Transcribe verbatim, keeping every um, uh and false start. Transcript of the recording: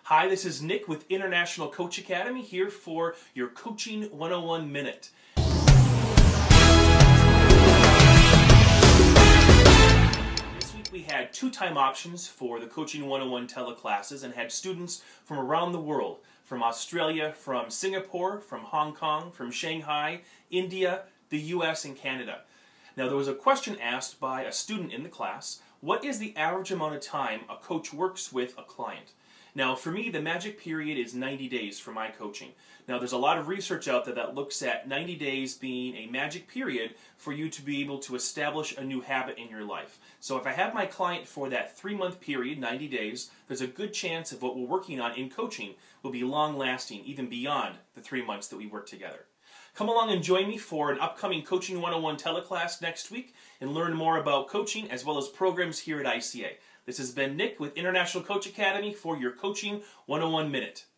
Hi, this is Nick with International Coach Academy here for your Coaching one oh one Minute. This week we had two time options for the Coaching one oh one teleclasses and had students from around the world, from Australia, from Singapore, from Hong Kong, from Shanghai, India, the U S, and Canada. Now there was a question asked by a student in the class: what is the average amount of time a coach works with a client? Now for me, the magic period is ninety days for my coaching. Now there's a lot of research out there that looks at ninety days being a magic period for you to be able to establish a new habit in your life. So if I have my client for that three month period, ninety days, there's a good chance of what we're working on in coaching will be long lasting, even beyond the three months that we work together. Come along and join me for an upcoming Coaching one oh one teleclass next week and learn more about coaching as well as programs here at I C A. This has been Nick with International Coach Academy for your Coaching one oh one Minute.